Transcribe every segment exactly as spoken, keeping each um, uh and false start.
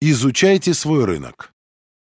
Изучайте свой рынок.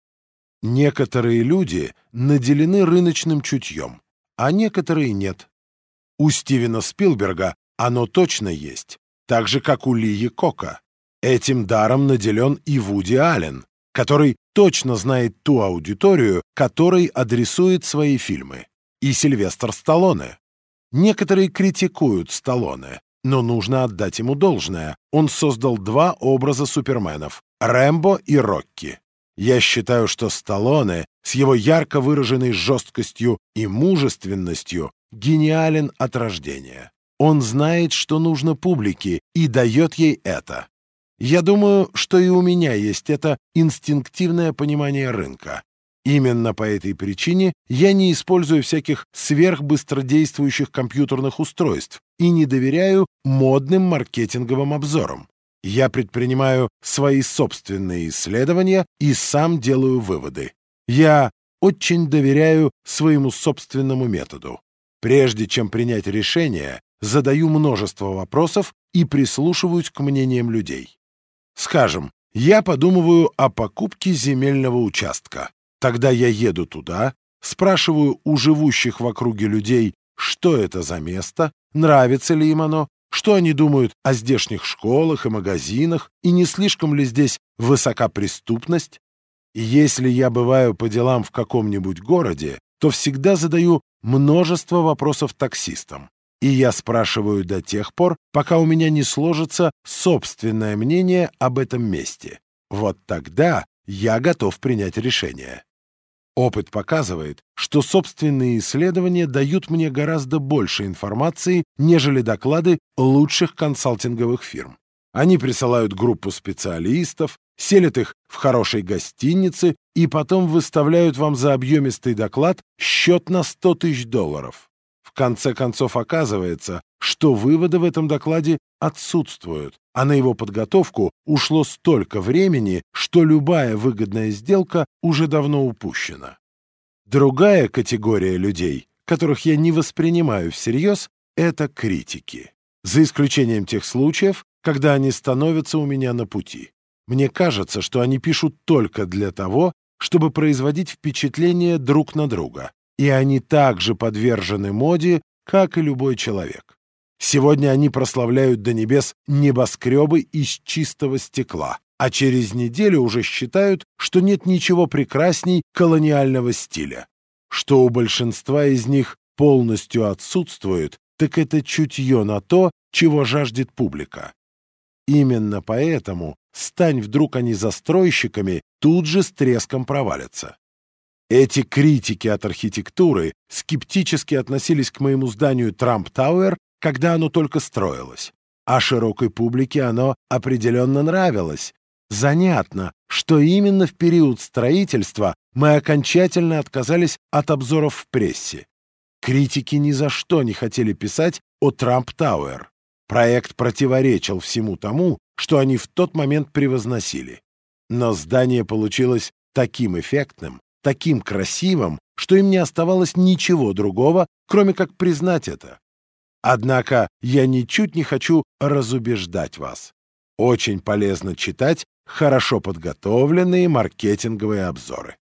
Некоторые люди наделены рыночным чутьем, а некоторые нет. У Стивена Спилберга оно точно есть, так же, как у Лии Кока. Этим даром наделен и Вуди Аллен, который точно знает ту аудиторию, которой адресует свои фильмы, и Сильвестр Сталлоне. Некоторые критикуют Сталлоне, но нужно отдать ему должное. Он создал два образа суперменов — Рэмбо и Рокки. Я считаю, что Сталлоне с его ярко выраженной жесткостью и мужественностью гениален от рождения. Он знает, что нужно публике, и дает ей это. Я думаю, что и у меня есть это инстинктивное понимание рынка. Именно по этой причине я не использую всяких сверхбыстродействующих компьютерных устройств и не доверяю модным маркетинговым обзорам. Я предпринимаю свои собственные исследования и сам делаю выводы. Я очень доверяю своему собственному методу. Прежде чем принять решение, задаю множество вопросов и прислушиваюсь к мнениям людей. Скажем, я подумываю о покупке земельного участка. Тогда я еду туда, спрашиваю у живущих в округе людей, что это за место, нравится ли им оно, что они думают о здешних школах и магазинах, и не слишком ли здесь высока преступность. И если я бываю по делам в каком-нибудь городе, то всегда задаю множество вопросов таксистам. И я спрашиваю до тех пор, пока у меня не сложится собственное мнение об этом месте. Вот тогда я готов принять решение. Опыт показывает, что собственные исследования дают мне гораздо больше информации, нежели доклады лучших консалтинговых фирм. Они присылают группу специалистов, селят их в хорошей гостинице и потом выставляют вам за объемистый доклад счет на сто тысяч долларов. В конце концов оказывается, что выводы в этом докладе отсутствуют, а на его подготовку ушло столько времени, что любая выгодная сделка уже давно упущена. Другая категория людей, которых я не воспринимаю всерьез, это критики. За исключением тех случаев, когда они становятся у меня на пути. Мне кажется, что они пишут только для того, чтобы производить впечатление друг на друга, и они также подвержены моде, как и любой человек. Сегодня они прославляют до небес небоскребы из чистого стекла, а через неделю уже считают, что нет ничего прекрасней колониального стиля. Что у большинства из них полностью отсутствует, так это чутье на то, чего жаждет публика. Именно поэтому, стань вдруг они застройщиками, тут же с треском провалятся. Эти критики от архитектуры скептически относились к моему зданию Трамп Тауэр, когда оно только строилось, а широкой публике оно определенно нравилось. Занятно, что именно в период строительства мы окончательно отказались от обзоров в прессе. Критики ни за что не хотели писать о Трамп Тауэр. Проект противоречил всему тому, что они в тот момент превозносили. Но здание получилось таким эффектным, таким красивым, что им не оставалось ничего другого, кроме как признать это. Однако я ничуть не хочу разубеждать вас. Очень полезно читать хорошо подготовленные маркетинговые обзоры.